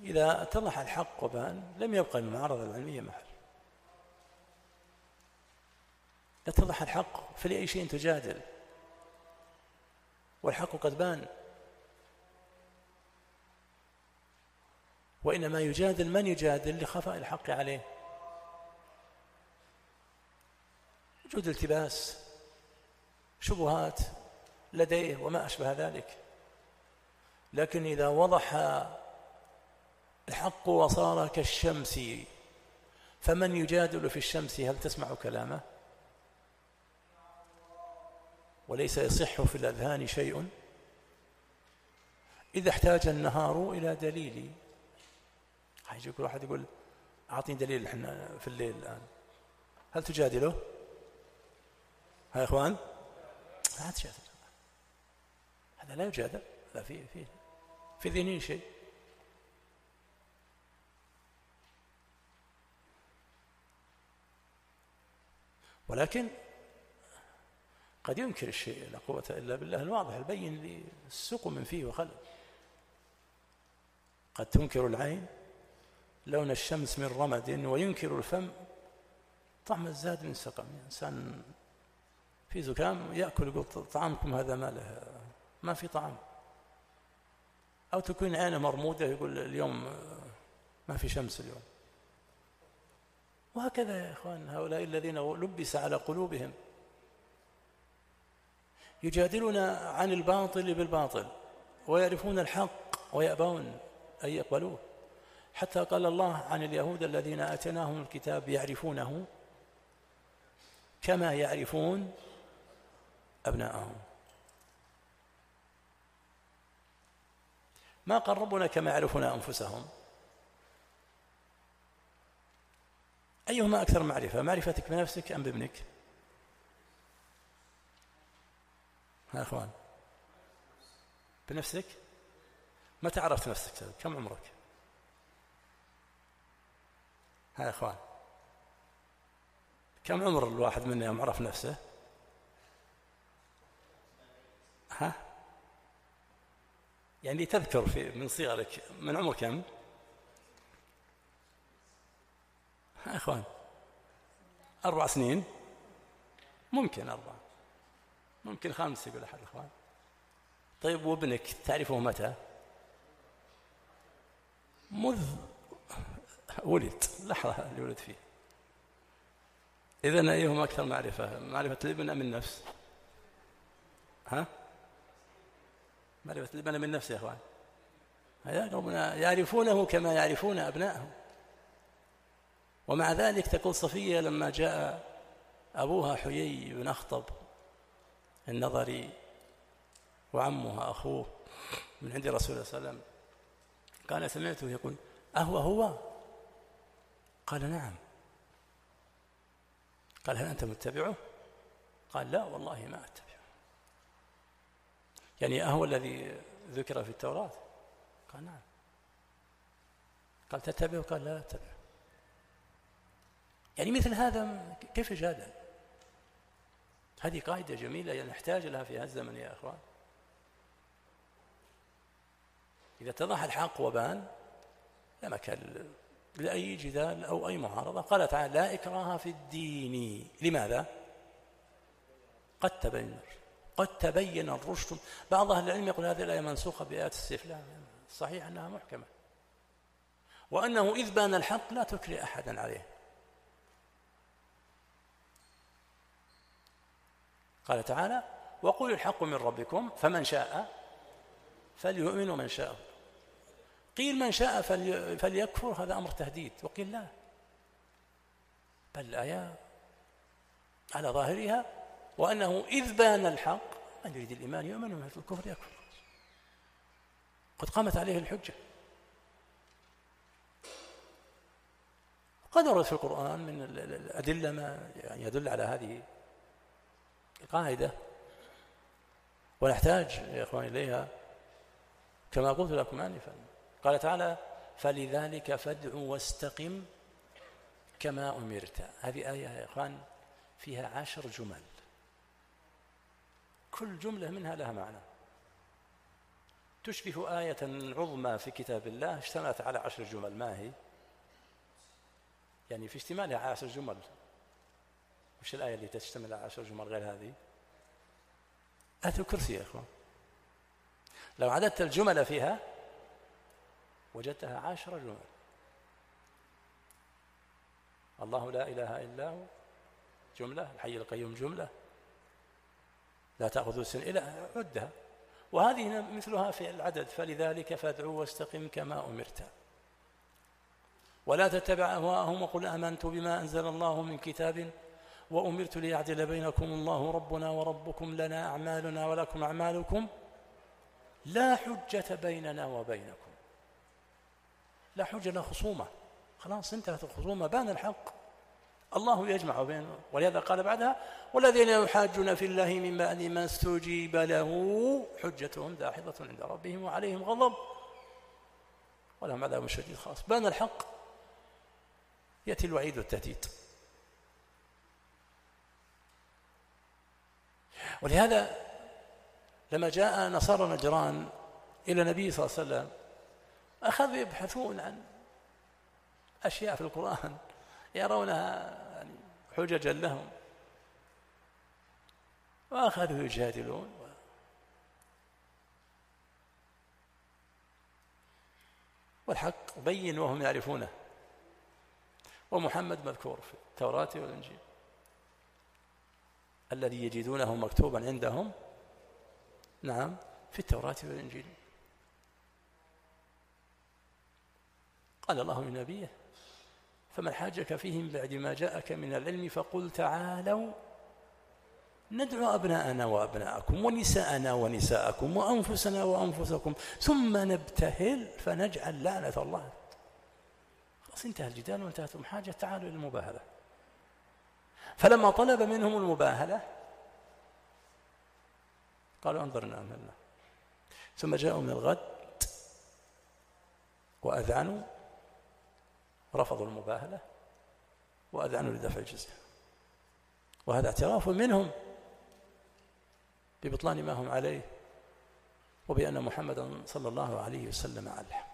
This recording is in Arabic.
إذا اتضح الحق وبان لم يبقى المعارضة العلمية محل. اتضح الحق فلأي شيء تجادل والحق قد بان. وإنما يجادل من يجادل لخفاء الحق عليه، وجود التباس شبهات لديه وما أشبه ذلك. لكن إذا وضح الحق وصار كالشمس، فمن يجادل في الشمس هل تسمع كلامه؟ وليس يصح في الأذهان شيء. إذا احتاج النهار إلى دليل، يجي كل واحد يقول أعطيني دليل احنا في الليل الآن، هل تجادله؟ ها يا إخوان، لا تجادل، هذا لا يجادل، لا في ذهنه شيء. ولكن قد ينكر الشيء، لا قوة إلا بالله الواضح البين للسوق من فيه وخلق. قد تنكر العين لون الشمس من رمد، وينكر الفم طعم الزاد من سقم. إنسان في زكام يأكل يقول طعامكم هذا ما له، ما في طعام. أو تكون عينه مرمودة يقول اليوم ما في شمس اليوم. وهكذا يا إخوان هؤلاء الذين لبس على قلوبهم يجادلون عن الباطل بالباطل ويعرفون الحق ويأبون أن يقبلوه. حتى قال الله عن اليهود الذين آتيناهم الكتاب يعرفونه كما يعرفون أبناءهم. ما قربنا كما يعرفون أنفسهم. أيهما أكثر معرفة، معرفتك بنفسك أم بابنك؟ ها أخوان، بنفسك. متى عرفت نفسك؟ كم عمرك؟ ها أخوان، كم عمر الواحد منا يوم عرف نفسه؟ ها يعني تذكر من صغرك من عمر كم؟ ها أخوان، 4 سنين، ممكن 4، ممكن 5 يقول أحد الأخوان. طيب وابنك تعرفه متى؟ مذ ولد، لحظة اللي ولد فيه. إذن أيهما أكثر معرفة، معرفة الابن أم النفس؟ ها؟ معرفة الابن أم النفس يا أخوان؟ يعرفونه كما يعرفون أبنائهم. ومع ذلك تقول صفية لما جاء أبوها حيي بن أخطب النظري وعمها أخوه من عند رسول الله صلى الله عليه وسلم، قال سمعته يقول هو؟ قال نعم. قال هل أنت متبعه؟ قال لا والله ما أتبعه. يعني أهو الذي ذكر في التوراة؟ قال نعم. قال تتبعه؟ قال لا أتبعه. يعني مثل هذا كيف جادل؟ هذه قاعدة جميلة نحتاج لها في هذا الزمن يا أخوان. إذا اتضح الحق وبان لا مكان لأي جدال أو أي معارضة. قال تعالى لا إكراه في الدين. لماذا؟ قد تبين الرشد. بعض أهل العلم يقول هذه الآية منسوخة بآيات السيف. لا، صحيح أنها محكمة، وأنه إذ بان الحق لا تكري أحدا عليه. قال تعالى وقل الحق من ربكم فمن شاء فليؤمن ومن شاء. قيل من شاء فليكفر، هذا أمر تهديد. وقيل لا، بل الآية على ظاهرها وأنه إذ بان الحق من يريد الإيمان يؤمن ومن يريد الكفر يكفر. قد قامت عليه الحجة. قد ورد في القرآن من الأدلة ما يعني يدل على هذه القاعدة، ونحتاج يا إخواني إليها كما قلت لكم آنفا. قال تعالى فلذلك فادع واستقم كما أمرت. هذه آية يا إخوان فيها 10 جمل، كل جملة منها لها معنى. تشبه آية عظمى في كتاب الله اشتملت على 10 جمل. ما هي؟ يعني في اشتمالها على 10 جمل. وش الآية اللي تشتمل على 10 جمل غير هذه؟ آية الكرسي يا إخوان. لو عددت الجمل فيها وجدتها 10 جمل. الله لا إله إلا هو جملة، الحي القيوم جملة، لا تأخذ سنة إلى عدها. وهذه مثلها في العدد، فلذلك فادعوا واستقم كما أمرت ولا تتبع أهواءهم وقل آمنت بما أنزل الله من كتاب وأمرت ليعدل بينكم الله ربنا وربكم لنا أعمالنا ولكم أعمالكم لا حجة بيننا وبينكم. لا حجة، لا خصومة، خلاص انتهت الخصومة، بان الحق، الله يجمع بينه. ولهذا قال بعدها والذين يحاجون في الله من بعد ما استجيب له حجتهم داحضة عند ربهم وعليهم غضب ولهم عذاب شديد. خلاص بان الحق، يأتي الوعيد والتهديد. ولهذا لما جاء نصارى نجران إلى النبي صلى الله عليه وسلم أخذوا يبحثون عن أشياء في القرآن يرونها يعني حججا لهم، وأخذوا يجادلون والحق بين وهم يعرفونه. ومحمد مذكور في التوراة والإنجيل الذي يجدونه مكتوبا عندهم، نعم، في التوراة والإنجيل. قال الله لنبيه فمن حاجك فيهم بعد ما جاءك من العلم فقل تعالوا ندعو أبناءنا وأبناءكم ونساءنا ونساءكم وأنفسنا وأنفسكم ثم نبتهل فنجعل لعنة الله. خلاص انتهى الجدال وانتهت حاجة، تعالوا إلى المباهلة. فلما طلب منهم المباهلة قالوا انظرنا أملنا، ثم جاءوا من الغد وأذعنوا، رفضوا المباهلة وأذعنوا لدفع الجزية. وهذا اعتراف منهم ببطلان ما هم عليه وبأن محمدا صلى الله عليه وسلم عليه.